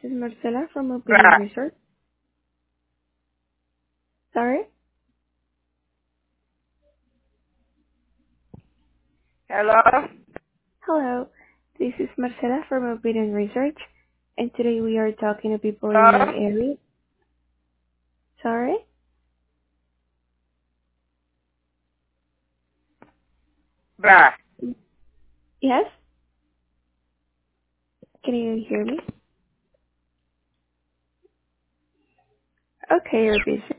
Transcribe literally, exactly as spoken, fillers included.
is Marcela from Opinion Bruh. Research. Sorry? Hello? Hello. This is Marcela from Opinion Research, and today we are talking to people in your Hello? area. Sorry? Bruh. Yes? Can you hear me? Okay, you're busy.